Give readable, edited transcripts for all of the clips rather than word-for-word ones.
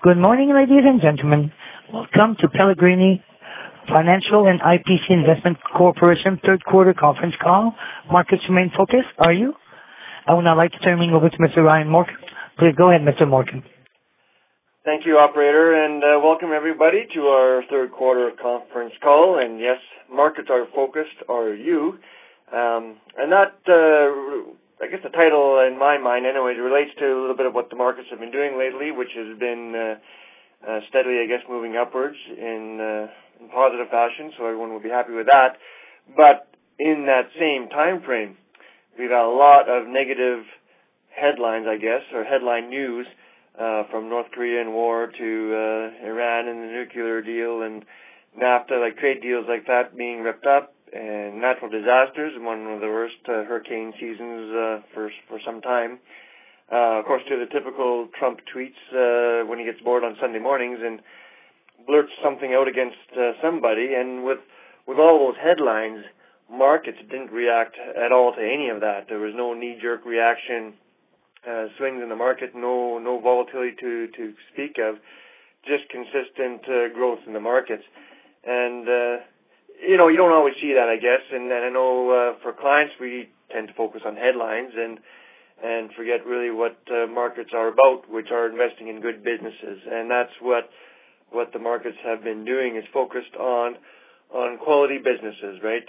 Good morning, ladies and gentlemen. Welcome to Pellegrini Financial and IPC Investment Corporation third quarter conference call. Markets remain focused, are you? I would now like to turn it over to Mr. Ryan Morgan. Please go ahead, Mr. Morgan. Thank you, operator, and welcome everybody to our third quarter conference call. And yes, markets are focused, are you? And that, I guess the title in my mind anyways relates to a little bit of what the markets have been doing lately, which has been steadily, I guess, moving upwards in positive fashion, so everyone will be happy with that. But in that same time frame, we've had a lot of negative headlines, I guess, or headline news from North Korean war to Iran and the nuclear deal and NAFTA, like trade deals like that being ripped up, and natural disasters, one of the worst hurricane seasons for some time. Of course, to the typical Trump tweets when he gets bored on Sunday mornings and blurts something out against somebody. And with all those headlines, markets didn't react at all to any of that. There was no knee-jerk reaction, swings in the market, no volatility to speak of, just consistent growth in the markets. And you don't always see that, I guess, and I know for clients we tend to focus on headlines and forget really what markets are about, which are investing in good businesses, and that's what the markets have been doing, is focused on quality businesses, right?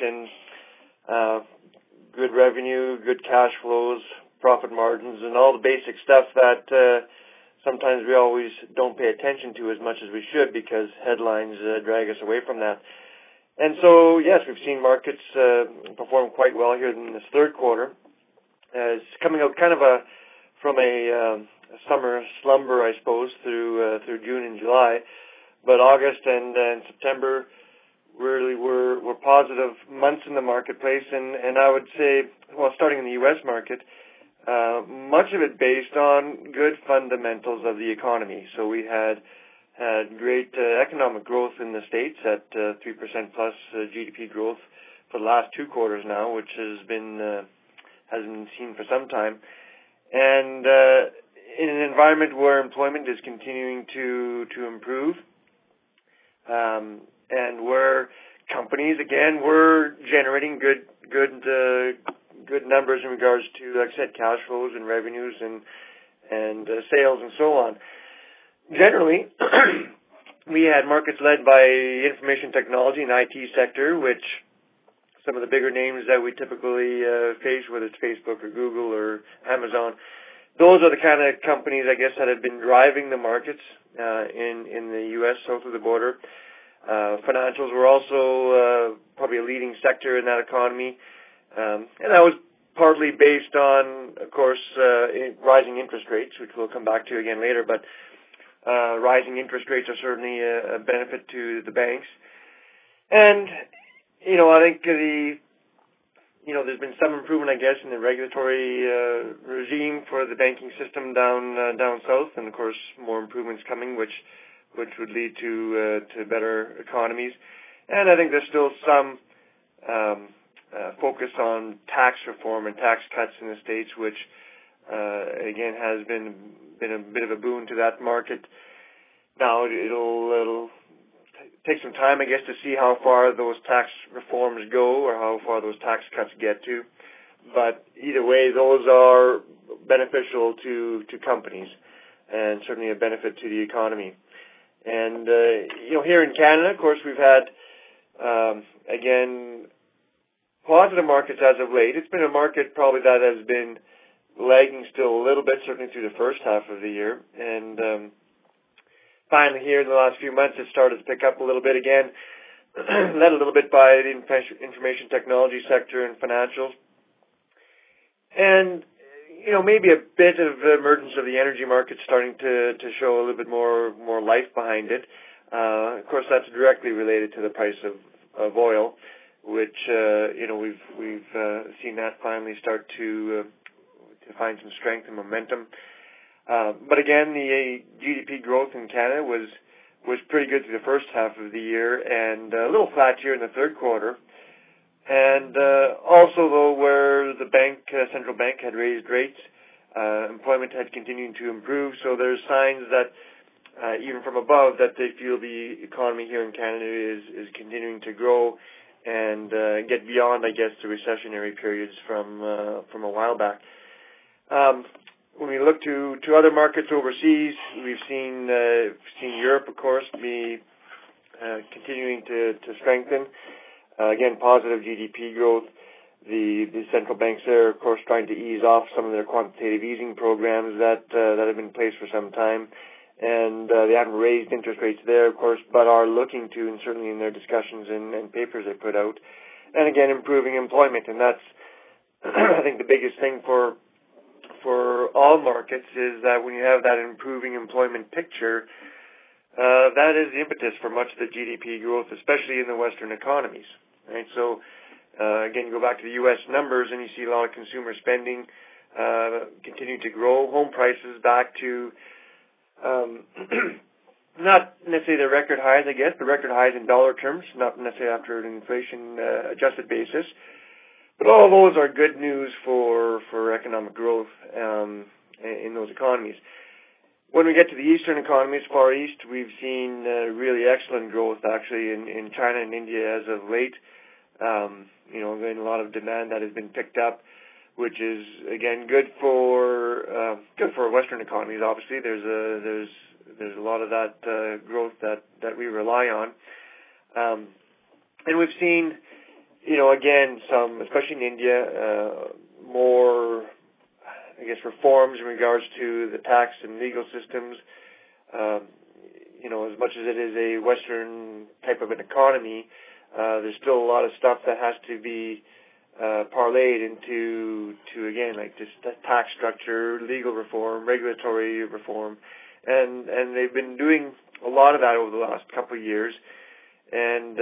And good revenue, good cash flows, profit margins, and all the basic stuff that sometimes we always don't pay attention to as much as we should because headlines drag us away from that. And so, yes, we've seen markets perform quite well here in this third quarter. It's coming out kind of from a summer slumber, I suppose, through June and July. But August and September really were positive months in the marketplace. And I would say, well, starting in the U.S. market, much of it based on good fundamentals of the economy. So we had great economic growth in the States at 3% plus GDP growth for the last 2 quarters now, which hasn't been seen for some time. And in an environment where employment is continuing to improve, and where companies, again, were generating good numbers in regards to, like I said, cash flows and revenues and sales and so on. Generally, we had markets led by information technology and IT sector, which some of the bigger names that we typically face, whether it's Facebook or Google or Amazon, those are the kind of companies, I guess, that have been driving the markets in the U.S. south of the border. Financials were also probably a leading sector in that economy, and that was partly based on, of course, rising interest rates, which we'll come back to again later, but rising interest rates are certainly a benefit to the banks. And, I think there's been some improvement, I guess, in the regulatory regime for the banking system down south, and of course more improvements coming, which would lead to better economies. And I think there's still some focus on tax reform and tax cuts in the States, which again has been a bit of a boon to that market. Now it'll take some time, I guess, to see how far those tax reforms go or how far those tax cuts get to. But either way, those are beneficial to companies and certainly a benefit to the economy. And here in Canada, of course, we've had again positive markets as of late. It's been a market probably that has been lagging still a little bit, certainly through the first half of the year. And finally here in the last few months, it started to pick up a little bit again, led a little bit by the information technology sector and financials. And, maybe a bit of emergence of the energy market starting to show a little bit more life behind it. Of course, that's directly related to the price of oil, which, we've seen that finally start to find some strength and momentum. But again, the GDP growth in Canada was pretty good through the first half of the year and a little flat here in the third quarter. And also, though, where the central bank had raised rates, employment had continued to improve. So there's signs that even from above, that they feel the economy here in Canada is continuing to grow and get beyond, I guess, the recessionary periods from a while back. When we look to other markets overseas, we've seen Europe, of course, be continuing to strengthen. Again, positive GDP growth. The central banks there, of course, trying to ease off some of their quantitative easing programs that have been in place for some time. And they haven't raised interest rates there, of course, but are looking to, and certainly in their discussions and papers they put out. And again, improving employment. And that's, I think, the biggest thing for all markets is that when you have that improving employment picture, that is the impetus for much of the GDP growth, especially in the Western economies. Right? So, again, you go back to the U.S. numbers and you see a lot of consumer spending continue to grow. Home prices back to not necessarily the record highs, I guess, but record highs in dollar terms, not necessarily after an inflation-adjusted basis. But all of those are good news for economic growth in those economies. When we get to the eastern economies, Far East, we've seen really excellent growth, actually, in China and India as of late. Again, a lot of demand that has been picked up, which is, again, good for Western economies. Obviously, there's a lot of that growth that we rely on, and we've seen, again, some, especially in India, more, I guess, reforms in regards to the tax and legal systems. As much as it is a Western type of an economy, there's still a lot of stuff that has to be parlayed into again, like just the tax structure, legal reform, regulatory reform, and they've been doing a lot of that over the last couple of years. And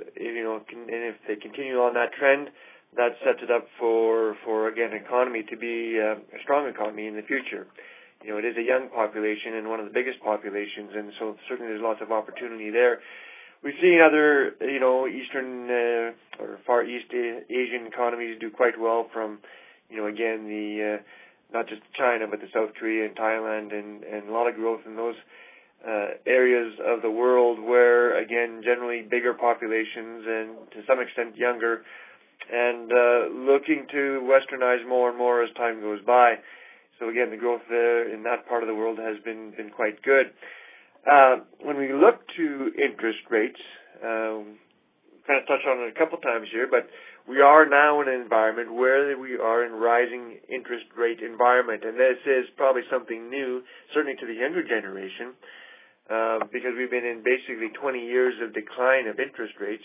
if they continue on that trend, that sets it up for again, economy to be a strong economy in the future. It is a young population and one of the biggest populations, and so certainly there's lots of opportunity there. We've seen other, Eastern or Far East Asian economies do quite well from, again, the not just China, but the South Korea and Thailand, and a lot of growth in those areas of the world where, again, generally bigger populations and to some extent younger, and looking to westernize more and more as time goes by. So again, the growth there in that part of the world has been quite good. When we look to interest rates, kind of touched on it a couple times here, but we are now in an environment where we are in rising interest rate environment, and this is probably something new, certainly to the younger generation, because we've been in basically 20 years of decline of interest rates.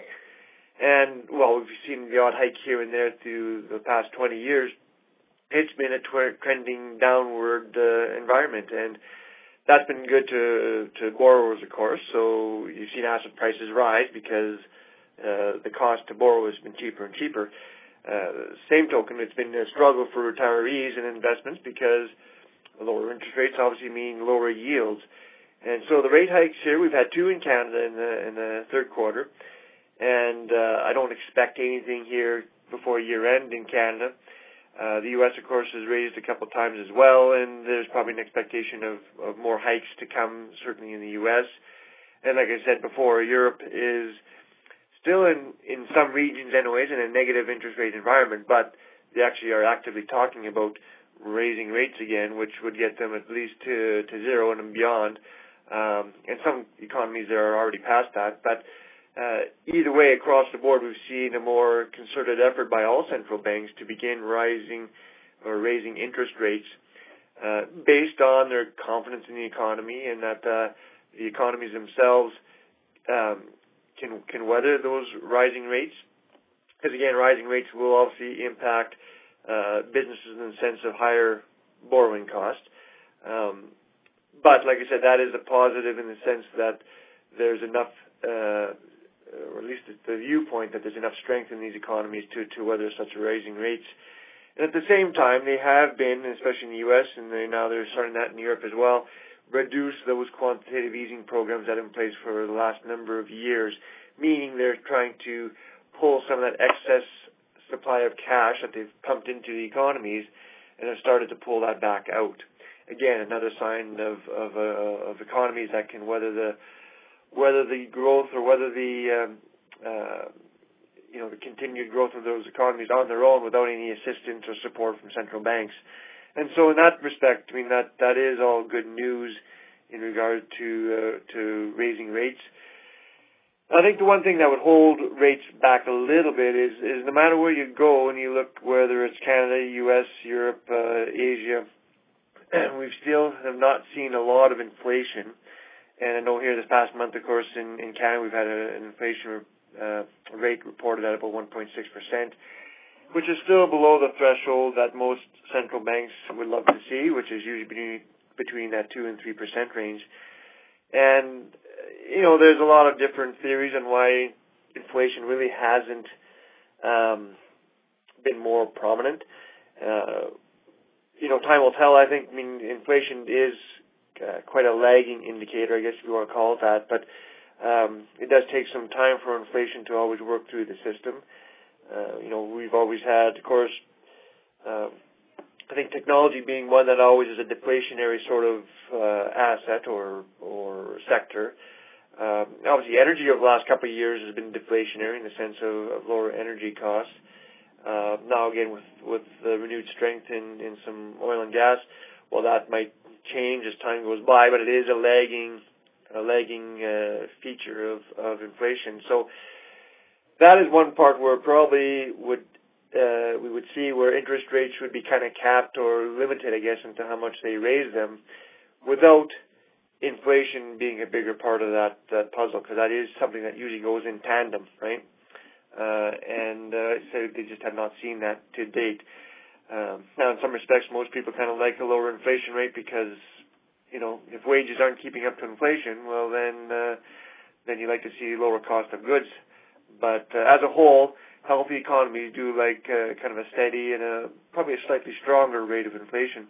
And, well, we've seen the odd hike here and there through the past 20 years. It's been a trending downward environment, and that's been good to borrowers, of course. So you've seen asset prices rise because the cost to borrow has been cheaper and cheaper. Same token, it's been a struggle for retirees and investments because lower interest rates obviously mean lower yields. And so the rate hikes here, we've had two in Canada in the third quarter, and I don't expect anything here before year-end in Canada. The U.S., of course, has raised a couple times as well, and there's probably an expectation of more hikes to come, certainly in the U.S. And like I said before, Europe is still in some regions anyways in a negative interest rate environment, but they actually are actively talking about raising rates again, which would get them at least to zero and beyond. And some economies are already past that, but either way, across the board, we've seen a more concerted effort by all central banks to begin raising interest rates based on their confidence in the economy and that the economies themselves can weather those rising rates. Because again, rising rates will obviously impact businesses in the sense of higher borrowing costs. But like I said, that is a positive in the sense that there's enough, or at least the viewpoint that there's enough strength in these economies to weather such rising rates. And at the same time, they have been, especially in the U.S., and now they're starting that in Europe as well, reduce those quantitative easing programs that are in place for the last number of years, meaning they're trying to pull some of that excess supply of cash that they've pumped into the economies and have started to pull that back out. again, another sign of economies that can weather the growth or weather the the continued growth of those economies on their own without any assistance or support from central banks. And so in that respect, I mean, that is all good news in regard to raising rates. I think the one thing that would hold rates back a little bit is no matter where you go and you look, whether it's Canada, U.S., Europe, Asia, we still have not seen a lot of inflation. And I know here this past month, of course, in Canada, we've had an inflation rate reported at about 1.6%, which is still below the threshold that most central banks would love to see, which is usually between that 2 and 3% range. And, there's a lot of different theories on why inflation really hasn't been more prominent. Time will tell, I think. I mean, inflation is quite a lagging indicator, I guess if you want to call it that, but it does take some time for inflation to always work through the system. We've always had, of course, I think technology being one that always is a deflationary sort of asset or sector. Obviously, energy over the last couple of years has been deflationary in the sense of lower energy costs. Now, again, with the renewed strength in some oil and gas, well, that might change as time goes by, but it is a lagging feature of inflation. So that is one part where probably we would see where interest rates would be kind of capped or limited, I guess, into how much they raise them, without inflation being a bigger part of that puzzle, because that is something that usually goes in tandem, right? So they just have not seen that to date. Now, in some respects, most people kind of like a lower inflation rate because, if wages aren't keeping up to inflation, well, then you like to see lower cost of goods. But as a whole, healthy economies do like kind of a steady and probably a slightly stronger rate of inflation.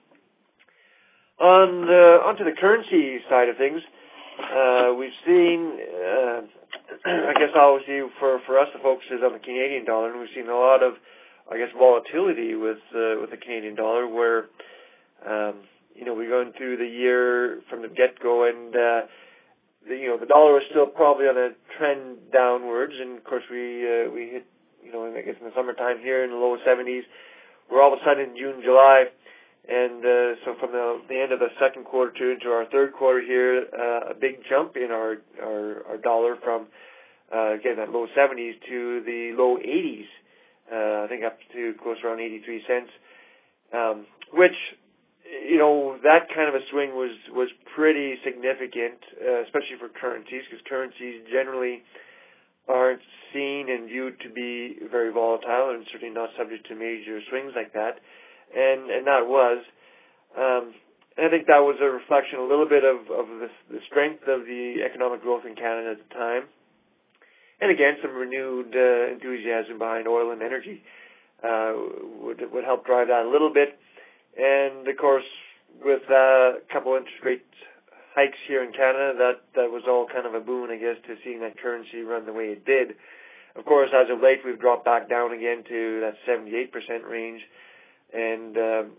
Onto the currency side of things, we've seen, I guess obviously for us the focus is on the Canadian dollar, and we've seen a lot of, I guess, volatility with the Canadian dollar, where we're going through the year from the get-go, and the dollar was still probably on a trend downwards, and of course we hit, I guess in the summertime here in the low 70s. We're all of a sudden in June, July, and so from the end of the second quarter into our third quarter here, a big jump in our dollar from again that low 70s to the low 80s. I think up to close around 83 cents, which, that kind of a swing was pretty significant, especially for currencies, because currencies generally aren't seen and viewed to be very volatile and certainly not subject to major swings like that. And that was. I think that was a reflection a little bit of the strength of the economic growth in Canada at the time. And again, some renewed enthusiasm behind oil and energy would help drive that a little bit. And of course, with a couple interest rate hikes here in Canada, that was all kind of a boon, I guess, to seeing that currency run the way it did. Of course, as of late, we've dropped back down again to that 78% range. And,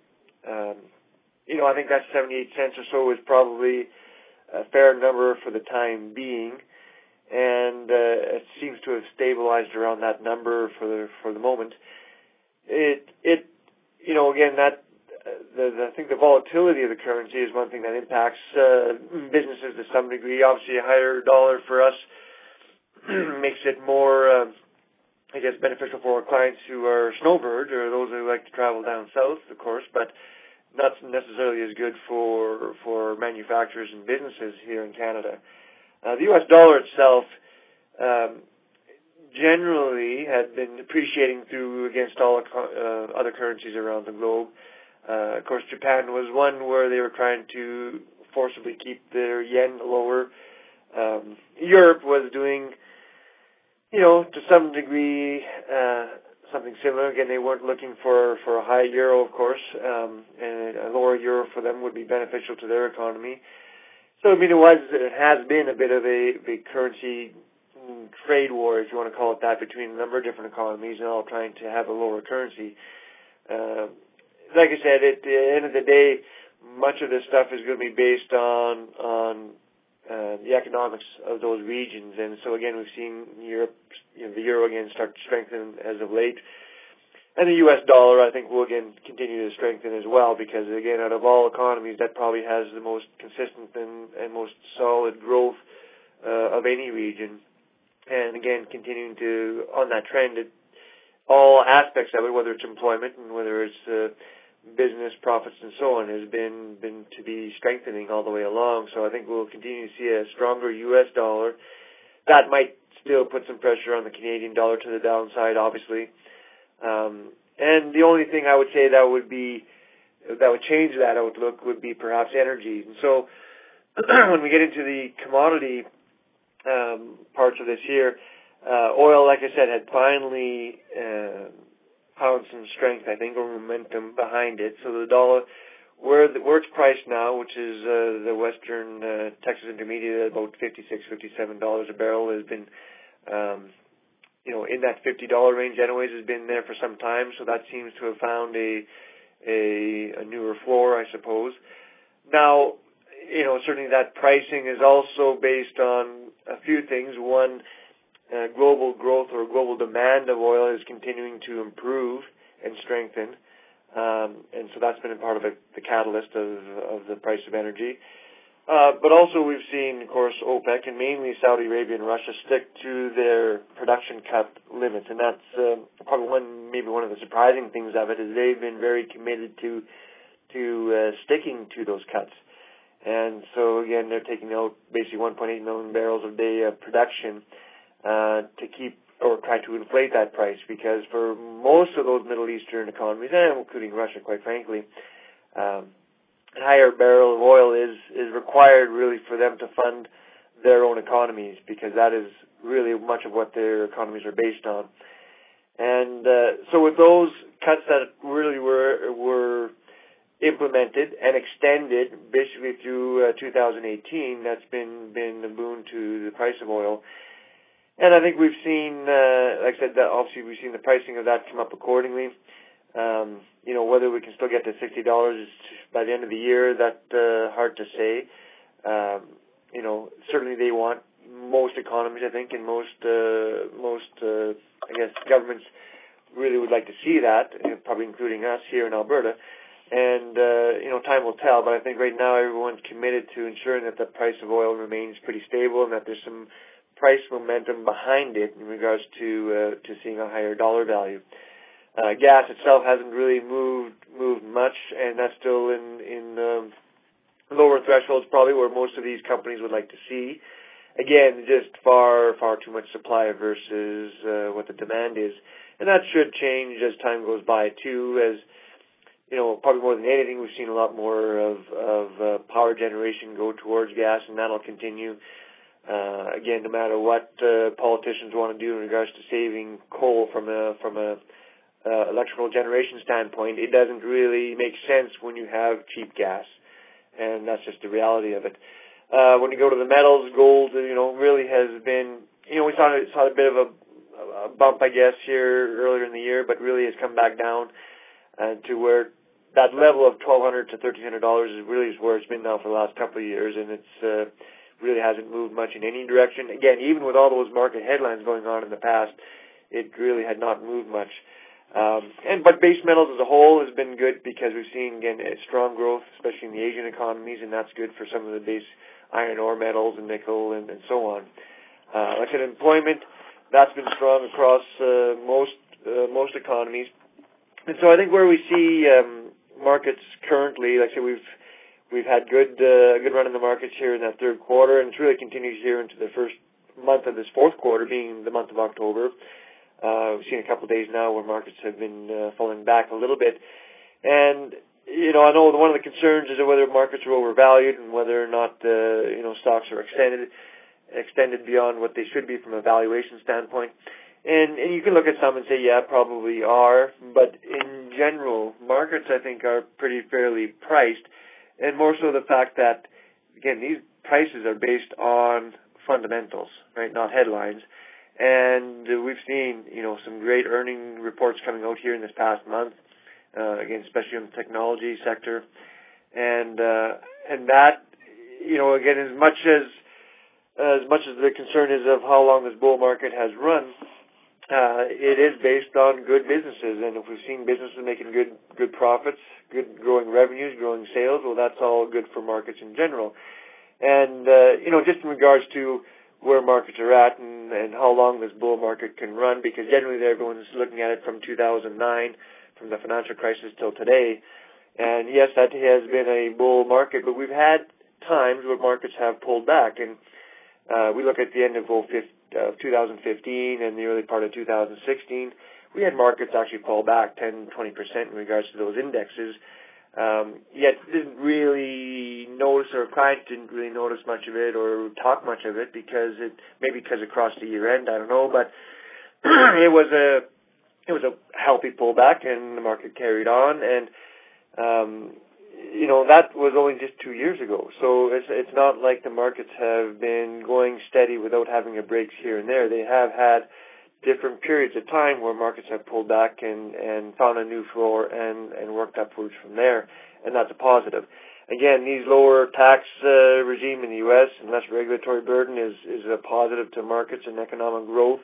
I think that 78 cents or so is probably a fair number for the time being. And it seems to have stabilized around that number for the moment. Again, I think the volatility of the currency is one thing that impacts businesses to some degree. Obviously, a higher dollar for us makes it more, beneficial for our clients who are snowbirds or those who like to travel down south, of course, but not necessarily as good for manufacturers and businesses here in Canada. The U.S. dollar itself generally had been appreciating against all other currencies around the globe. Of course, Japan was one where they were trying to forcibly keep their yen lower. Europe was doing, to some degree, something similar. Again, they weren't looking for a high euro, of course, and a lower euro for them would be beneficial to their economy. So, it has been a bit of a currency trade war, if you want to call it that, between a number of different economies and all trying to have a lower currency. Like I said, at the end of the day, much of this stuff is going to be based on the economics of those regions. And so again, we've seen Europe, the euro again start to strengthen as of late. And the U.S. dollar, I think, will again continue to strengthen as well, because again, out of all economies, that probably has the most consistent and most solid growth of any region. And again, continuing to, on that trend, all aspects of it, whether it's employment and whether it's business profits and so on, has been to be strengthening all the way along. So I think we'll continue to see a stronger U.S. dollar. That might still put some pressure on the Canadian dollar to the downside, obviously. And the only thing I would say that would change that outlook would be perhaps energy. And so when we get into the commodity parts of this year, oil, like I said, had finally found some strength, I think, or momentum behind it. So the dollar, where it's priced now, which is the Western Texas Intermediate, about $56-$57 a barrel, has been in that $50 range anyways, has been there for some time, so that seems to have found a newer floor, I suppose. Now, certainly that pricing is also based on a few things. One, global growth or global demand of oil is continuing to improve and strengthen, and so that's been a part of the catalyst of the price of energy. But also we've seen, of course, OPEC and mainly Saudi Arabia and Russia stick to their production cut limits, and that's probably maybe one of the surprising things of it is they've been very committed to sticking to those cuts. And so again, they're taking out basically 1.8 million barrels a day of production to keep or try to inflate that price, because for most of those Middle Eastern economies, and including Russia, quite frankly, higher barrel of oil is required really for them to fund their own economies, because that is really much of what their economies are based on. And so with those cuts that really were implemented and extended basically through 2018, that's been a boon to the price of oil. And I think we've seen, like I said, that obviously we've seen the pricing of that come up accordingly. Whether we can still get to $60 by the end of the year, that's hard to say. Certainly they want, most economies, I think, and most I guess, governments really would like to see that, probably including us here in Alberta. And, time will tell, but I think right now everyone's committed to ensuring that the price of oil remains pretty stable and that there's some price momentum behind it in regards to seeing a higher dollar value. Gas itself hasn't really moved much, and that's still in lower thresholds probably where most of these companies would like to see. Again, just far too much supply versus what the demand is. And that should change as time goes by too, as probably more than anything, we've seen a lot more of power generation go towards gas, and that'll continue. Again, no matter what politicians want to do in regards to saving coal from a electrical generation standpoint, it doesn't really make sense when you have cheap gas, and that's just the reality of it. When you go to the metals, gold, really has been, we saw a bit of a bump, I guess, here earlier in the year, but really has come back down to where that level of $1,200 to $1,300 is where it's been now for the last couple of years, and it's really hasn't moved much in any direction. Again, even with all those market headlines going on in the past, it really had not moved much. But base metals as a whole has been good, because we've seen, again, strong growth, especially in the Asian economies, and that's good for some of the base iron ore metals and nickel and so on. Like I said, employment, that's been strong across most economies. And so I think where we see markets currently, like I said, we've had a good run in the markets here in that third quarter, and it's really continues here into the first month of this fourth quarter, being the month of October. We've seen a couple of days now where markets have been falling back a little bit. And, I know one of the concerns is whether markets are overvalued and whether or not, stocks are extended beyond what they should be from a valuation standpoint. And you can look at some and say, yeah, probably are. But in general, markets, I think, are pretty fairly priced. And more so the fact that, again, these prices are based on fundamentals, right, not headlines. And we've seen, some great earning reports coming out here in this past month, again, especially in the technology sector. and that, again, as much as the concern is of how long this bull market has run, it is based on good businesses, and if we've seen businesses making good profits, good growing revenues, growing sales, well, that's all good for markets in general. And just in regards to where markets are at and how long this bull market can run, because generally everyone's looking at it from 2009, from the financial crisis till today. And yes, that has been a bull market, but we've had times where markets have pulled back, and we look at the end of 2015 and the early part of 2016, we had markets actually fall back 10-20% in regards to those indexes. Yet didn't really notice, or clients didn't really notice much of it or talk much of it because it crossed the year end, I don't know, but it was a healthy pullback and the market carried on, and that was only just 2 years ago. So it's not like the markets have been going steady without having a breaks here and there. They have had different periods of time where markets have pulled back and found a new floor and worked upwards from there, and that's a positive. Again, these lower tax regime in the U.S. and less regulatory burden is a positive to markets and economic growth.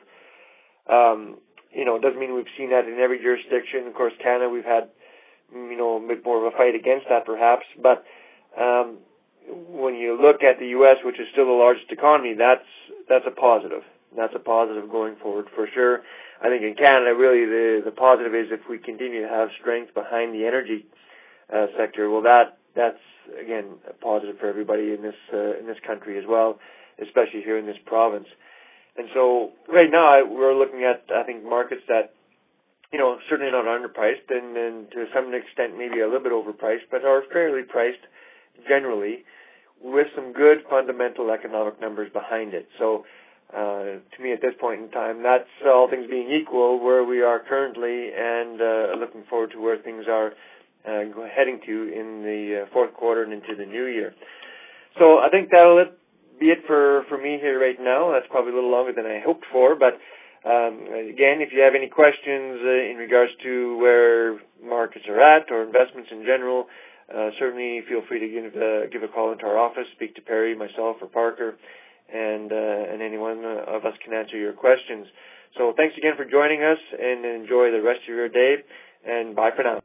It doesn't mean we've seen that in every jurisdiction. Of course, Canada, we've had a bit more of a fight against that perhaps, but when you look at the U.S., which is still the largest economy, that's a positive. That's a positive going forward for sure. I think in Canada, really, the positive is if we continue to have strength behind the energy sector, well, that's again a positive for everybody in this country as well, especially here in this province. And so right now we're looking at, I think, markets that certainly not underpriced, and to some extent maybe a little bit overpriced, but are fairly priced generally with some good fundamental economic numbers behind it. So to me at this point in time, that's all things being equal where we are currently, and looking forward to where things are heading to in the fourth quarter and into the new year. So I think that'll be it for me here right now. That's probably a little longer than I hoped for, but again, if you have any questions in regards to where markets are at or investments in general, certainly feel free to give a call into our office, speak to Perry, myself, or Parker, and any one of us can answer your questions. So thanks again for joining us, and enjoy the rest of your day, and bye for now.